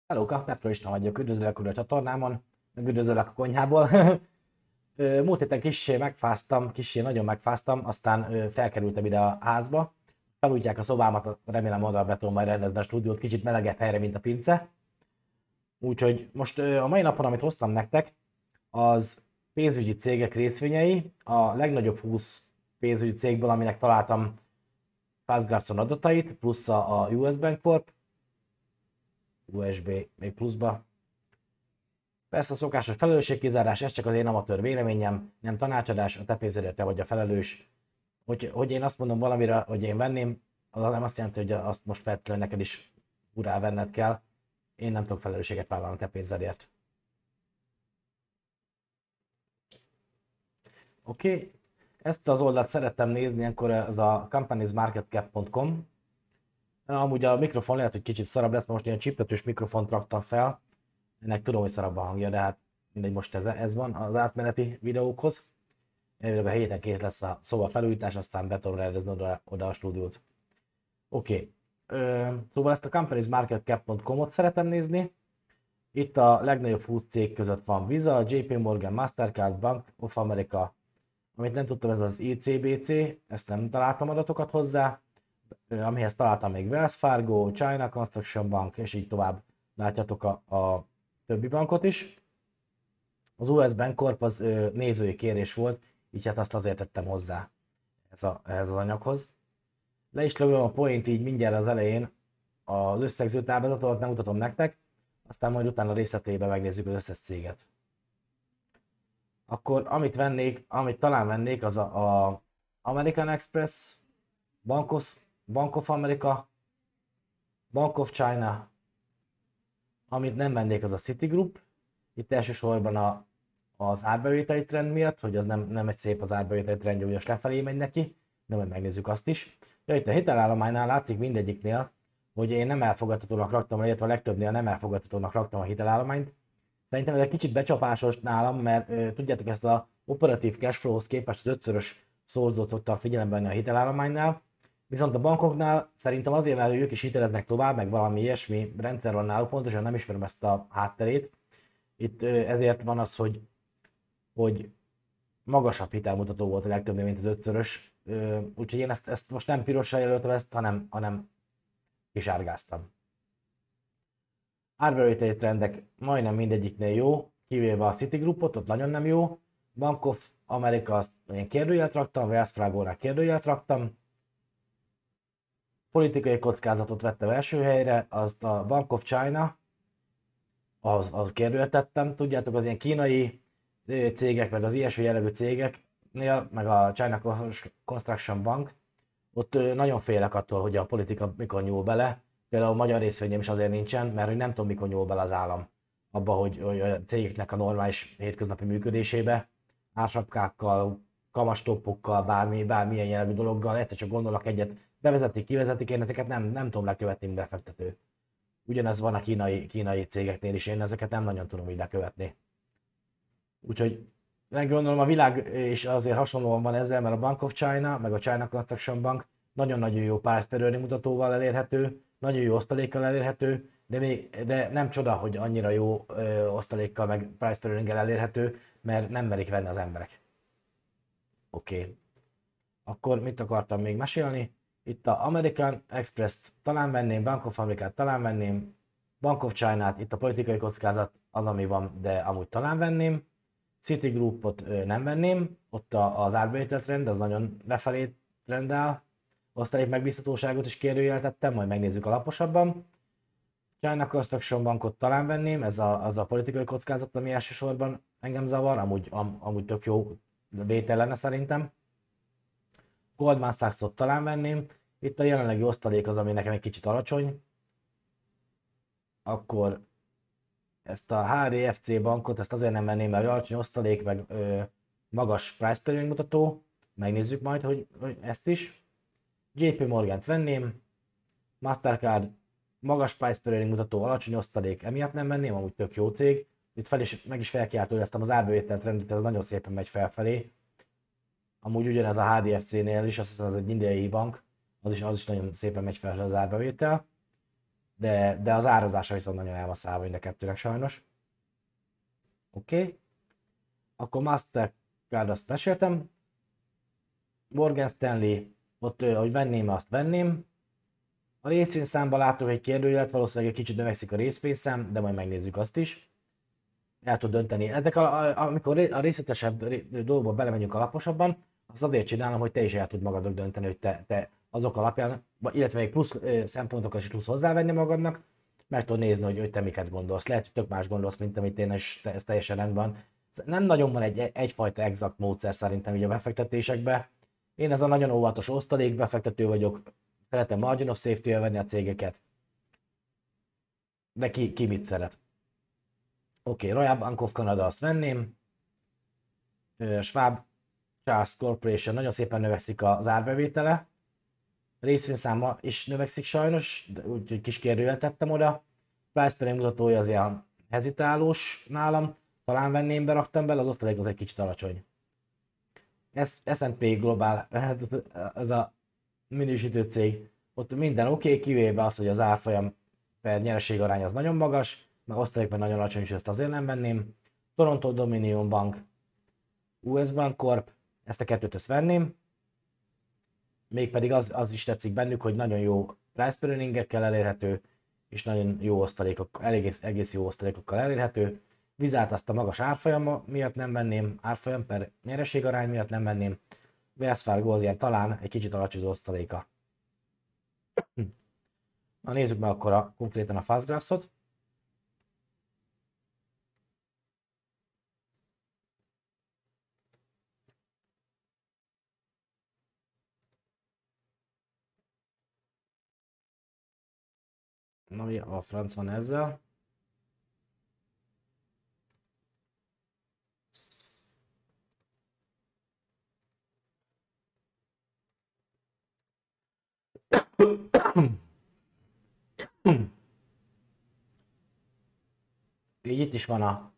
Hello, Kapnertorista vagyok, üdvözlök a csatornámon, meg üdvözlök a konyhából. Múlt héten kissé megfáztam, kissé nagyon megfáztam, aztán felkerültem ide a házba. Felújítják a szobámat, remélem oda be tudom majd rendezni a stúdiót, kicsit melegebb helyre, mint a pince. Úgyhogy most a mai napon, amit hoztam nektek, az pénzügyi cégek részvényei, a legnagyobb 20 pénzügyi cégből, aminek találtam Fastgraph-on adatait, plusz a US Bank Corp, USB még pluszba. Persze a szokásos felelősségkizárás, ez csak az én amatőr véleményem, nem tanácsadás, a te pénzedért te vagy a felelős. Hogy én azt mondom valamire, hogy én venném, az nem azt jelenti, hogy azt most feltétlenül neked is urá venned kell. Én nem tudok felelősséget vállalni a te pénzedért. Oké. Ezt az oldalt szerettem nézni, akkor ez a companiesmarketcap.com. Amúgy a mikrofon lehet, hogy kicsit szarabb lesz, most ilyen csiptetős mikrofont raktam fel. Ennek tudom, hogy szarabb a hangja, de hát mindegy, most ez van az átmeneti videókhoz. Elvileg a héten kész lesz a szoba felújítás, aztán be tudom rendezni oda a stúdiót. Oké. Szóval ezt a companiesmarketcap.com-ot szeretem nézni. Itt a legnagyobb 20 cég között van Visa, JP Morgan, Mastercard, Bank of America. Amit nem tudtam, ez az ICBC, ezt nem találtam adatokat hozzá. Amihez találtam még Wells Fargo, China Construction Bank, és így tovább látjátok a többi bankot is. Az US Bank Corp az nézői kérés volt, így hát azt azért tettem hozzá ehhez az anyaghoz. Le is lövöm a point így mindjárt az elején, az összegző táblázatot megmutatom nektek, aztán majd utána részletében megnézzük az összes céget. Akkor amit talán vennék, az a American Express, Bank of America, Bank of China, amit nem vennék, az a Citigroup. Itt elsősorban az árbevételi trend miatt, hogy az nem egy szép az árbevételi trendje, hogy lefelé megy neki, de majd megnézzük azt is. Ja, itt a hitelállománynál látszik mindegyiknél, hogy én nem elfogadhatónak raktam, illetve a legtöbbnél nem elfogadhatónak raktam a hitelállományt. Szerintem ez egy kicsit becsapásos nálam, mert tudjátok, ezt az operatív cashflow-hoz képest az 5-szörös szorzót szoktam figyelembe venni a hitelállománynál. Viszont a bankoknál szerintem azért, mert ők is hiteleznek tovább, meg valami ilyesmi rendszer van náluk, pontosan nem ismerem ezt a hátterét. Itt ezért van az, hogy magasabb hitelmutató volt a legtöbbnél, mint az 5-szörös. Úgyhogy én ezt most nem pirosra jelöltem ezt, hanem kisárgáztam. Árbevételi trendek majdnem mindegyiknél jó, kivéve a Citigroupot, ott nagyon nem jó. Bank of America, azt én kérdőjelt raktam, Wells Fargo-nál kérdőjelt raktam. Politikai kockázatot vettem első helyre, azt a Bank of China, az kérdőjeltettem. Tudjátok, az ilyen kínai cégek, meg az ilyesmi jellegű cégeknél, meg a China Construction Bank, ott nagyon félek attól, hogy a politika mikor nyúl bele. Például a magyar részvényem is azért nincsen, mert hogy nem tudom, mikor nyúl bele az állam abba, hogy a cégeknek a normális hétköznapi működésébe, ársapkákkal, kamastoppokkal, bármilyen jellegű dologgal, egyszer csak gondolok egyet, bevezetik, kivezetik, én ezeket nem tudom lekövetni, mint befektető. Ugyanez van a kínai cégeknél is, én ezeket nem nagyon tudom így lekövetni. Úgyhogy gondolom a világ is azért hasonlóan van ezzel, mert a Bank of China, meg a China Construction Bank nagyon-nagyon jó price per earning mutatóval elérhető, nagyon jó osztalékkal elérhető, de nem csoda, hogy annyira jó osztalékkal meg price per earninggel elérhető, mert nem merik venni az emberek. Oké. Akkor mit akartam még mesélni? Itt a American Express-t talán venném, Bank of America-t talán venném, Bank of China-t, itt a politikai kockázat az, ami van, de amúgy talán venném. Citigroupot nem venném, ott az árbevétel trend, az nagyon lefelé trendel. Osztalék megbízhatóságot is kérdőjeltettem, majd megnézzük alaposabban. China Construction Bankot talán venném, az a politikai kockázat, ami elsősorban engem zavar, amúgy tök jó vétel lenne szerintem. Goldman Sachsot talán venném, itt a jelenlegi osztalék az, ami nekem egy kicsit alacsony. Akkor ezt a HDFC bankot, ezt azért nem venném, mert alacsony osztalék, meg magas price per earning mutató. Megnézzük majd, hogy ezt is. JP Morgant venném, Mastercard magas price per earning mutató, alacsony osztalék, emiatt nem venném, amúgy tök jó cég. Itt meg is felkiáltóztam az árbevétel trendet, ez nagyon szépen megy felfelé. Amúgy ugyanez a HDFC-nél is, azt hiszem ez egy indiai bank, az is nagyon szépen megy fel az árbevétel. de az árazása viszont nagyon el van szállva mind a kettőnek sajnos. Oké. Akkor Mastercard azt meséltem. Morgan Stanley, ott, hogy venném, azt venném. A részvényszámban látok egy kérdőjelet, valószínűleg egy kicsit növekszik a részvényszám, de majd megnézzük azt is. El tud dönteni. Ezek, amikor a részletesebb dolgokba belemegyünk alaposabban, azt azért csinálom, hogy te is el tud magadnak dönteni, hogy te azok alapján, illetve egy plusz szempontokat is tudsz hozzávenni magadnak, meg tudod nézni, hogy te miket gondolsz. Lehet, hogy tök más gondolsz, mint amit én, és ez teljesen rendben van. Nem nagyon van egyfajta exakt módszer szerintem így a befektetésekbe. Én ez a nagyon óvatos osztalék befektető vagyok, szeretem margin of safety-vel venni a cégeket. De ki mit szeret? Oké, Royal Bank of Canada azt venném. Schwab Charles Corporation nagyon szépen növekszik az árbevétele. Részvényszáma is növekszik sajnos, úgyhogy kis kérdőjel tettem oda. Price per mutatója az ilyen hezitálós nálam. Talán venném, beraktam bele, az osztalék az egy kicsit alacsony. S&P Global, ez a minősítő cég, ott minden oké, kivéve az, hogy az árfolyam per nyereségarány az nagyon magas, meg osztalék meg nagyon alacsony, és ezt azért nem venném. Toronto Dominion Bank, US Bank Corp, ezt a kettőt ezt venném. Mégpedig az is tetszik bennük, hogy nagyon jó price per earningekkel elérhető, és nagyon jó osztalékok, egész jó osztalékokkal elérhető. Vizát azt a magas árfolyam miatt nem venném, árfolyam per nyereségarány miatt nem venném. Wells Fargo az ilyen talán egy kicsit alacsony osztaléka. Na nézzük meg akkor konkrétan a Fastgraphs-ot. Na mi a franc van ezzel? Így itt is van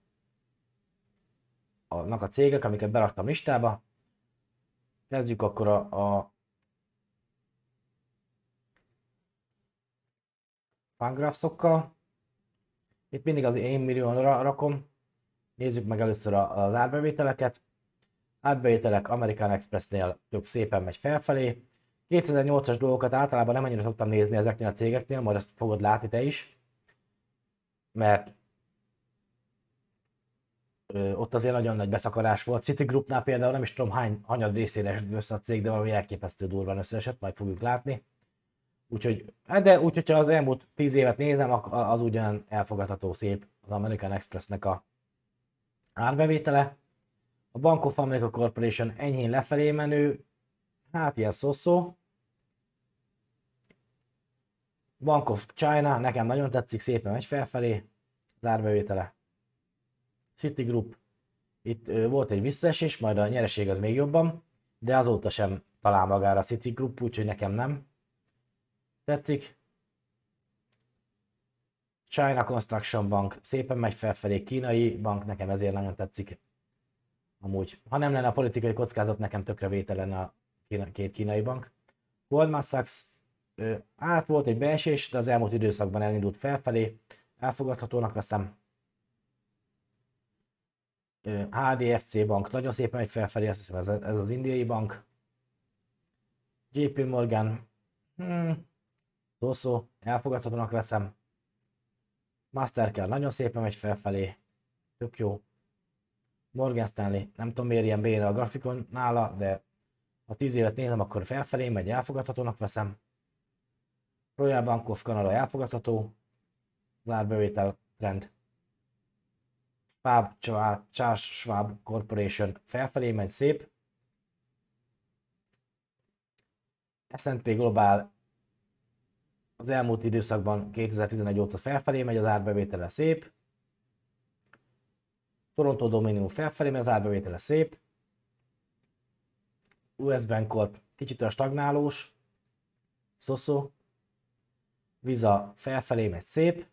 a cégek, amiket beraktam listába. Kezdjük akkor a Fangraphs-okkal. Itt mindig az 1 millióra rakom. Nézzük meg először az árbevételeket. Árbevételek American Expressnél tök szépen megy felfelé. 2008-as dolgokat általában nem annyira szoktam nézni ezeknél a cégeknél, majd ezt fogod látni te is. Mert ott azért nagyon nagy beszakadás volt. Citigroupnál például nem is tudom hányad részére esett össze a cég, de valami elképesztő durván összeesett, majd fogjuk látni. Úgyhogy, hogyha az elmúlt 10 évet nézem, az ugyan elfogadható szép az American Expressnek a árbevétele. A Bank of America Corporation enyhén lefelé menő, hát ilyen szó-szó. Bank of China nekem nagyon tetszik, szépen megy felfelé az árbevétele. Citigroup, itt volt egy visszaesés, majd a nyereség az még jobban, de azóta sem talál magára a Citigroup, úgyhogy nekem nem tetszik. China Construction Bank szépen megy felfelé, kínai bank, nekem ezért nagyon tetszik. Amúgy, ha nem lenne a politikai kockázat, nekem tökre vétel lenne a két kínai bank. Goldman Sachs, át volt egy beesés, de az elmúlt időszakban elindult felfelé, elfogadhatónak veszem. HDFC bank nagyon szépen megy felfelé, azt hiszem ez az indiai bank. JP Morgan, szó-szó, elfogadhatónak veszem. Mastercard nagyon szépen megy felfelé, tök jó. Morgan Stanley, nem tudom miért ilyen béna a grafikon nála, de ha 10 évet nézem, akkor felfelé megy, elfogadhatónak veszem. Royal Bank of Canada elfogadható, az árbevétel trend. Charles Schwab Corporation felfelé megy, szép. S&P Global az elmúlt időszakban 2011 óta felfelé megy, az árbevétele szép. Toronto Dominion felfelé megy, az árbevétele szép. US Bank Corp kicsit olyan stagnálós, szó-szó. Visa felfelé megy, szép.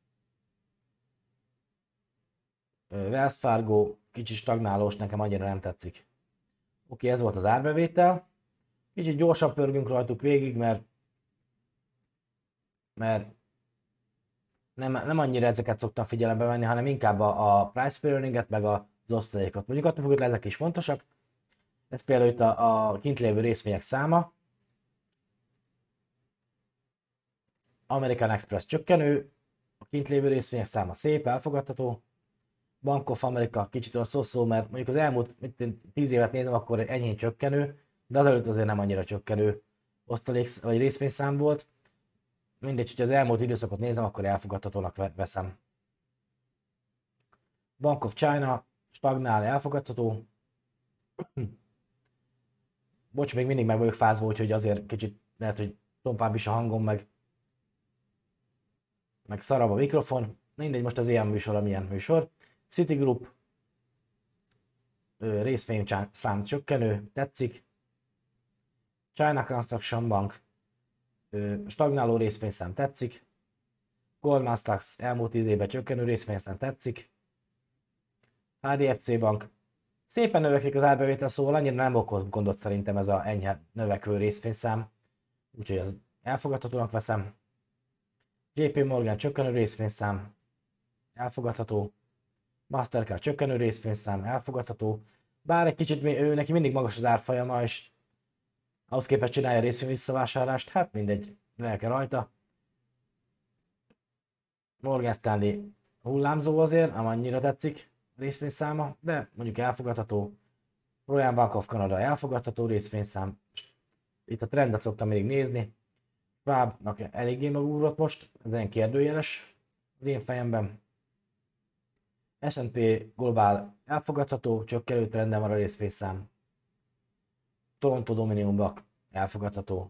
Wells Fargo kicsit stagnálós, nekem annyira nem tetszik. Oké, ez volt az árbevétel. Kicsit gyorsan pörgünk rajtuk végig, mert nem annyira ezeket szoktam figyelembe venni, hanem inkább a price per earninget, meg az osztalékot. Mondjuk attól függetlenül ezek is fontosak. Ez például itt a kint lévő részvények száma. American Express csökkenő, a kint lévő részvények száma szép, elfogadható. Bank of America kicsit olyan szó, mert mondjuk az elmúlt 10 évet nézem, akkor enyhén csökkenő, de azelőtt azért nem annyira csökkenő osztalék vagy részvényszám volt. Mindegy, hogyha az elmúlt időszakot nézem, akkor elfogadhatónak veszem. Bank of China stagnál, elfogadható. Bocs, még mindig meg vagyok fázva, úgyhogy azért kicsit lehet, hogy tompább is a hangom, meg szarabb a mikrofon. Mindegy, most az ilyen műsor, amilyen műsor. Citigroup részvényszám csökkenő, tetszik. China Construction Bank stagnáló részvényszám tetszik. Goldman Sachs elmúlt 10 évben csökkenő részvényszám tetszik. HDFC Bank szépen növekszik az árbevétel, szóval annyira nem okoz gondot szerintem ez a enyhe növekvő részvényszám. Úgyhogy az elfogadhatónak veszem. JP Morgan csökkenő részvényszám elfogadható. Mastercard csökkenő részvényszám elfogadható. Bár egy kicsit neki mindig magas az árfolyama, és ahhoz képest csinálja részvény visszavásárlást, hát mindegy, lelke rajta. Morgan Stanley hullámzó azért, nem annyira tetszik a részvényszáma, de mondjuk elfogadható. Royal Bank of Canada elfogadható részvényszám. Itt a trendet szoktam mindig nézni. Schwabnak eléggé megugrott most, ez ilyen kérdőjeles az én fejemben. S&P Global elfogadható, csökkenő trenden van a részvényszám. Toronto Dominion Bank elfogadható.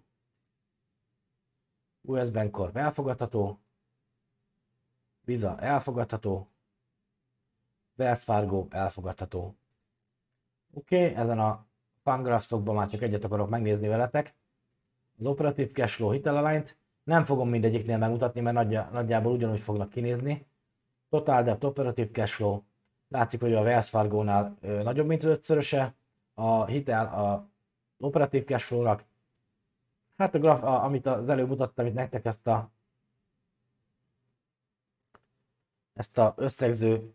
US Bancorp elfogadható. Visa elfogadható. Wells Fargo elfogadható. Oké, ezen a fangraphsokban már csak egyet akarok megnézni veletek. Az operatív cashflow hitelelenyt. Nem fogom mindegyiknél megmutatni, mert nagyjából ugyanúgy fognak kinézni. Total debt operatív cashflow. Látszik, hogy a Wells Fargo-nál nagyobb, mint az 5-szöröse. A hitel a operatív cashflow-nak. Hát a graf, amit az előbb mutattam itt nektek, ezt a összegző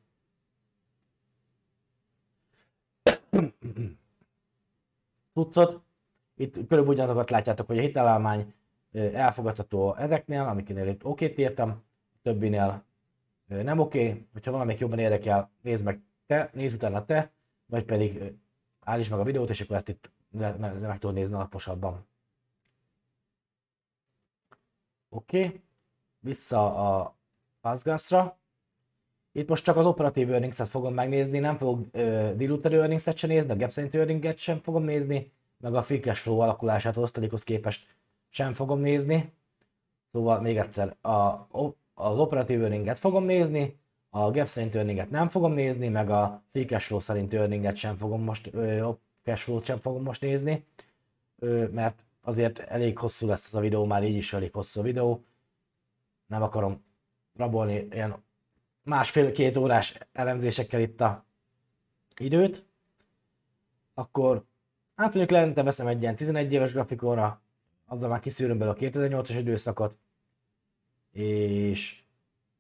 cuccot. Itt körülbelül ugyanazokat látjátok, hogy a hitelállomány elfogadható ezeknél, amiknél itt oké-t írtam, többinél nem oké. Hogyha valamelyik jobban érdekel, nézd meg te, nézd utána te, vagy pedig állítsd meg a videót, és akkor ezt itt meg tudod nézni alaposabban. Oké, vissza a Fastgasra. Itt most csak az operatív earnings-et fogom megnézni, nem fogok diluted earnings-et sem nézni, a gap szerint earnings-et sem fogom nézni, meg a free cash flow alakulását osztalékhoz képest sem fogom nézni. Szóval még egyszer, az operatív earnings-et fogom nézni, a gap szerint earnings-et nem fogom nézni, meg a free cash flow szerint earnings-et sem fogom most, cash flow-t sem fogom most nézni, mert azért elég hosszú lesz ez a videó, már így is elég hosszú a videó. Nem akarom rabolni ilyen másfél-két órás elemzésekkel itt a időt. Akkor hát mondjuk lente veszem egy ilyen 11 éves grafikonra, azzal már kiszűröm belőle a 2008-as időszakot, és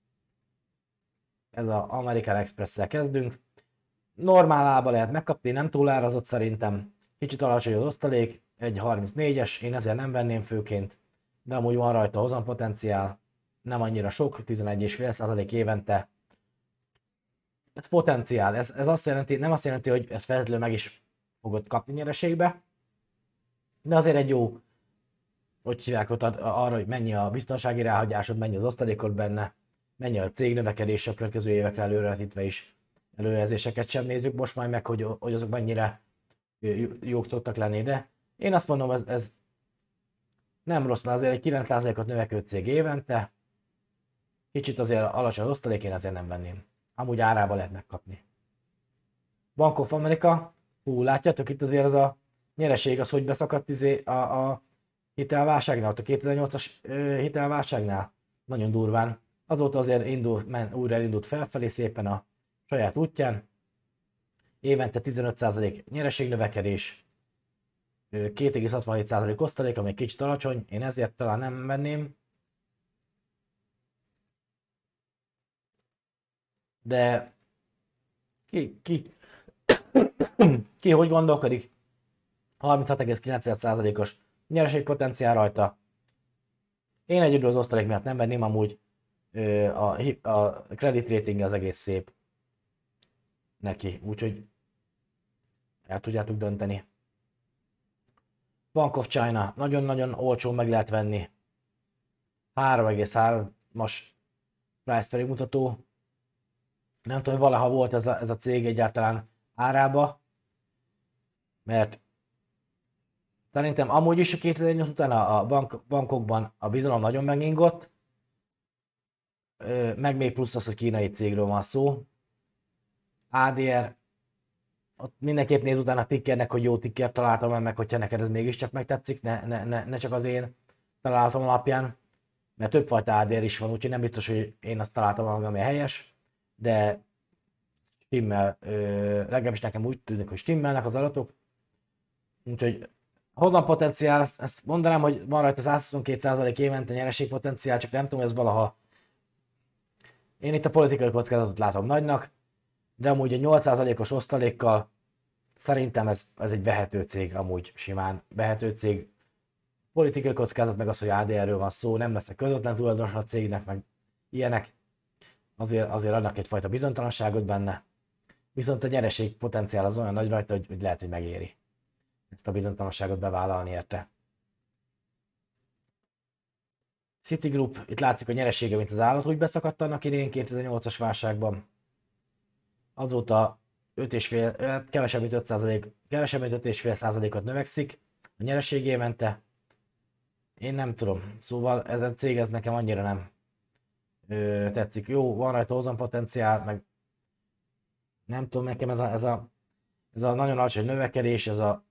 ez az American Express-szel kezdünk. Normál ába lehet megkapni, nem túl árazott szerintem, kicsit alacsony az osztalék, egy 34-es, én ezért nem venném főként, de amúgy van rajta hozampotenciál, nem annyira sok, 11,5% évente. Ez potenciál, ez azt jelenti, nem azt jelenti, hogy ez feltétlenül meg is fogod kapni nyereségbe, de azért egy jó, hogy hívják ott arra, hogy mennyi a biztonsági ráhagyásod, mennyi az osztalékod benne, mennyi a cég növekedése a következő évekre előrevetítve is. Előrejelzéseket sem nézzük most majd meg, hogy azok mennyire jók tudtak lenni, de én azt mondom, ez nem rossz, mert azért egy 9%-ot növekvő cég évente, kicsit azért alacsony az osztalék, én azért nem venném. Amúgy árába lehet megkapni. Bank of America, látjátok itt azért az a nyereség, az hogy beszakadt a hitelválságnál, ott a 2008-as hitelválságnál. Nagyon durván. Azóta azért újra elindult felfelé szépen a saját útján. Évente 15% nyereségnövekedés, 2,67% osztalék, ami egy kicsit alacsony, én ezért talán nem venném. De ki ki hogy gondolkodik? 36,9%-os nyereségpotenciál rajta. Én egyedül az osztalék miatt nem venném, amúgy a credit rating az egész szép neki, úgyhogy el tudjátok dönteni. Bank of China, nagyon-nagyon olcsó meg lehet venni. 3,3-as price per mutató. Nem tudom, hogy valaha volt ez a cég egyáltalán árába, mert szerintem amúgy is a 2008 után a bankokban a bizalom nagyon megingott, meg még plusz az, hogy kínai cégről van szó. ADR, ott mindenképp néz utána a tickernek, hogy jó ticker találtam meg, hogyha neked ez mégiscsak megtetszik, ne csak az én találatom alapján, mert többfajta ADR is van, úgyhogy nem biztos, hogy én azt találtam meg, ami helyes, de stimmel, legalábbis nekem úgy tűnik, hogy stimmelnek az adatok, úgyhogy hozampotenciál, ezt mondanám, hogy van rajta 122% évente nyereségpotenciál, csak nem tudom, hogy ez valaha. Én itt a politikai kockázatot látom nagynak, de amúgy a 8%-os osztalékkal szerintem ez egy vehető cég, amúgy simán vehető cég. Politikai kockázat meg az, hogy ADR-ről van szó, nem leszek közvetlen tulajdonos a cégnek, meg ilyenek. Azért adnak egyfajta bizonytalanságot benne. Viszont a nyereség potenciál az olyan nagy rajta, hogy lehet, hogy megéri ezt a bizonytalanságot bevállalni érte. Citigroup, itt látszik a nyeresége, mint az állat, úgy beszakadt annak idején 2008-as válságban. Azóta 5,5, kevesebb mint 5%, kevesebb mint 5,5%-ot növekszik a nyereség évente. Én nem tudom, szóval ez a cég ez nekem annyira nem tetszik. Jó, van rajta hozampotenciál, meg nem tudom, nekem ez a nagyon alacsony növekedés,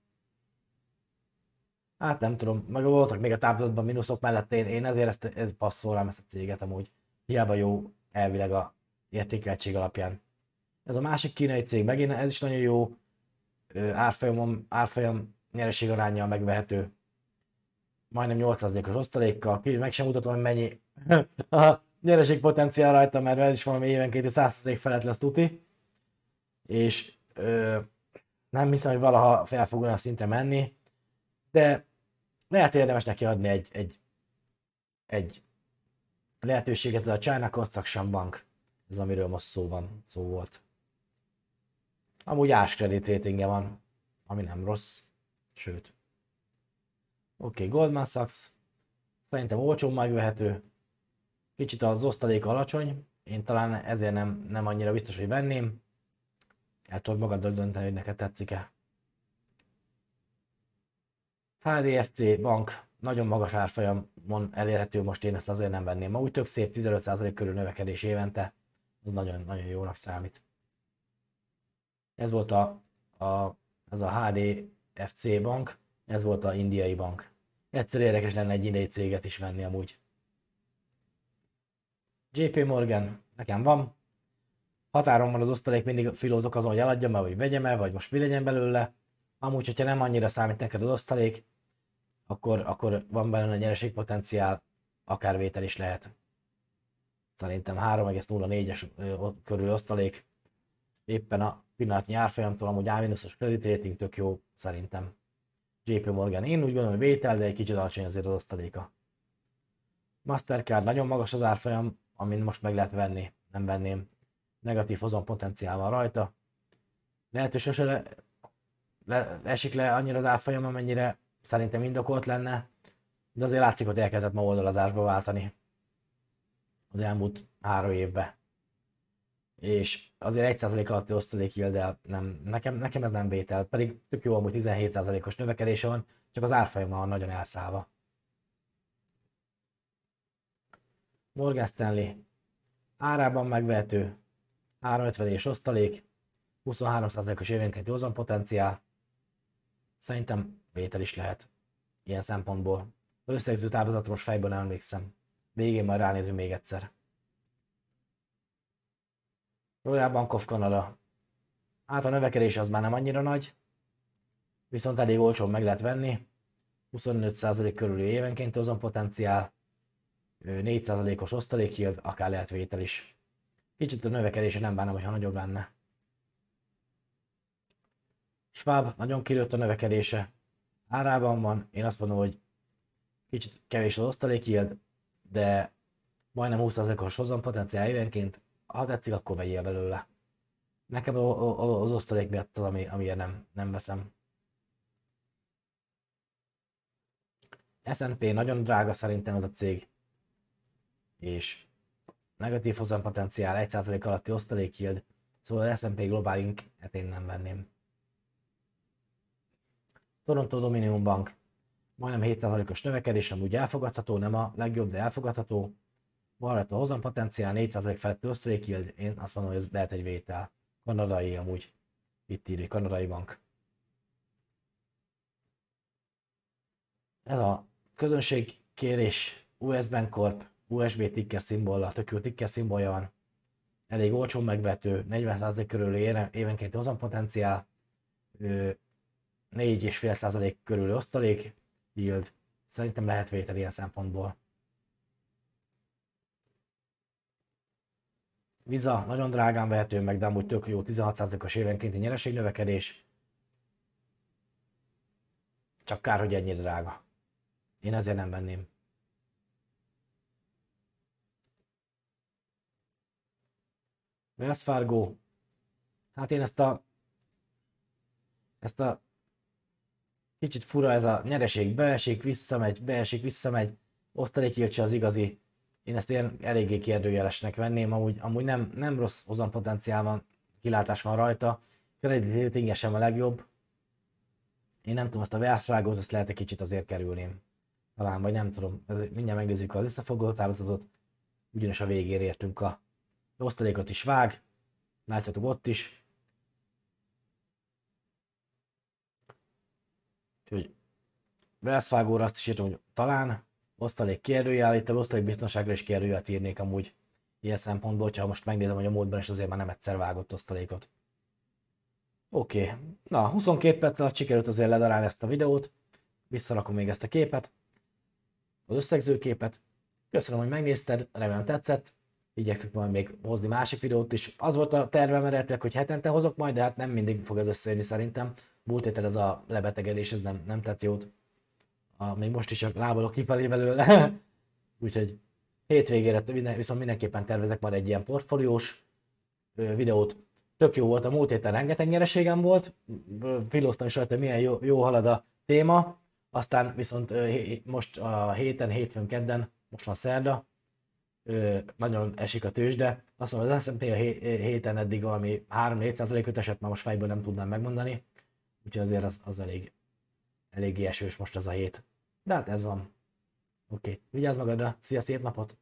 hát nem tudom, meg voltak még a táblázatban mínuszok mellett, én ezért ezt passzolám ezt a céget amúgy. Hiába jó elvileg a értékeltség alapján. Ez a másik kínai cég megint, ez is nagyon jó árfolyam nyereség aránnyal megvehető. Majdnem 8%-os osztalékkal, meg sem mutatom, hogy mennyi a nyereség potenciál rajta, mert ez is valami évenkénti 100% felett lesz tuti. És nem hiszem, hogy valaha fel fog olyan szintre menni, de lehet érdemes neki adni egy lehetőséget, ez a China Construction Bank, ez amiről most szó volt. Amúgy ás credit ratingje van, ami nem rossz, sőt. Oké, Goldman Sachs, szerintem olcsó megvehető, kicsit az osztalék alacsony, én talán ezért nem annyira biztos, hogy venném. El tudod magaddal dönteni, hogy neked tetszik-e. HDFC Bank, nagyon magas árfolyamon elérhető, most én ezt azért nem venném. Ma úgy tök szép 15% körül növekedés évente, az nagyon jónak számít. Ez volt ez a HDFC Bank, ez volt a indiai bank. Egyszer érdekes lenne egy indiai céget is venni amúgy. JP Morgan, nekem van. Határon van az osztalék, mindig filózok azon, hogy eladjam el, vagy vegyem el, vagy most mi legyen belőle. Amúgy, hogyha nem annyira számít neked az osztalék, akkor van benne a nyereségpotenciál, akár vétel is lehet. Szerintem 3,04-es körül osztalék. Éppen a pillanatnyi árfolyamtól amúgy A-os credit rating tök jó, szerintem. JP Morgan, én úgy gondolom, hogy vétel, de egy kicsit alacsony azért az osztaléka. Mastercard, nagyon magas az árfolyam, amin most meg lehet venni, nem venném. Negatív hozampotenciál van rajta. Lehet, hogy sose esik le annyira az árfolyam, amennyire szerintem indokolt lenne, de azért látszik, hogy elkezdett ma oldalazásba váltani az elmúlt 3 évben. És azért 1% alatti osztalék yield, nekem ez nem vétel, pedig tök jó, amúgy 17%-os növekedése van, csak az árfolyama van nagyon elszállva. Morgan Stanley, árában megvehető, 3,50-es osztalék, 23%-os évenkénti hozampotenciál, szerintem vétel is lehet ilyen szempontból. Az összegző táblázatra most fejből nem emlékszem, végén majd ránézünk még egyszer. Royal Bank of Canada, hát a növekedés az már nem annyira nagy, viszont elég olcsón meg lehet venni, 25% körüli évenkénti hozampotenciál, 4%-os osztalék yield, akár lehet vétel is. Kicsit a növekedése nem bánom, hogyha nagyobb lenne. Schwab nagyon kilőtt a növekedése. Árában van, én azt mondom, hogy kicsit kevés az osztalék yield, de majdnem 20%-os hozampotenciál évenként. Ha tetszik, akkor vegyél belőle. Nekem az osztalék miatt az, amiért nem veszem. S&P nagyon drága szerintem ez a cég. És negatív hozampotenciál, 1% alatti osztalék yield. Szóval az S&P Global Inc-et én nem venném. Toronto Dominion Bank. Majdnem 7%-os növekedés, amúgy elfogadható, nem a legjobb, de elfogadható. Van a hozampotenciál, 4% feletti osztalék yield, én azt mondom, hogy ez lehet egy vétel. Kanadai amúgy. Itt írja, kanadai bank. Ez a közönségkérés US Bank Corp, USB ticker szimbolla, tök jó ticker szimbolja van. Elég olcsó megvető, 40% körül évenkénti hozampotenciál, 4,5% körül osztalék yield. Szerintem lehet vétel ilyen szempontból. Visa nagyon drágán vehető meg, de amúgy tök jó, 16%-os évenkénti nyereségnövekedés. Csak kár, hogy ennyire drága. Én ezért nem venném. Wells Fargo. Hát én ezt a kicsit fura ez a nyereség, beesik, visszamegy, osztalékyild se az igazi. Én ezt ilyen eléggé kérdőjelesnek venném, amúgy nem rossz hozampotenciál van, kilátás van rajta, credit rating sem a legjobb. Én nem tudom, azt a Wells Fargo-t, ezt lehet egy kicsit azért kerülném. Talán, vagy nem tudom, mindjárt megnézzük az összefoglaló táblázatot, ugyanis a végére értünk a osztalékot is vág, látjátok ott is. Úgyhogy Wells Fargo-ra azt is írtam, hogy talán osztalék kérdőjel, itt a osztalék biztonságra is kérdőjelet írnék amúgy ilyen szempontból, hogyha most megnézem, hogy a módban is azért már nem egyszer vágott osztalékot. Oké, na 22 perc alatt sikerült azért ledarálni ezt a videót, visszarakom még ezt a képet, az összegzőképet. Köszönöm, hogy megnézted, remélem tetszett, igyekszek majd még hozni másik videót is. Az volt a tervem eredetileg, hogy hetente hozok majd, de hát nem mindig fog ez összejönni szerintem. Múlt héten ez a lebetegedés, ez nem tett jót. Még most is csak lábalok kifelé belőle. Úgyhogy hétvégére viszont mindenképpen tervezek majd egy ilyen portfóliós videót. Tök jó volt, a múlt héten rengeteg nyereségem volt, filóztam is rajta, milyen jó halad a téma, aztán viszont most a hétfőn, kedden, most van szerda, nagyon esik a tőzsde, azt mondom, az S&P a héten eddig valami 3-4%-ot esett, már most fejből nem tudnám megmondani, úgyhogy azért az eléggé esős most az a hét. De hát ez van. Oké, vigyázz magadra, szia, szép napot!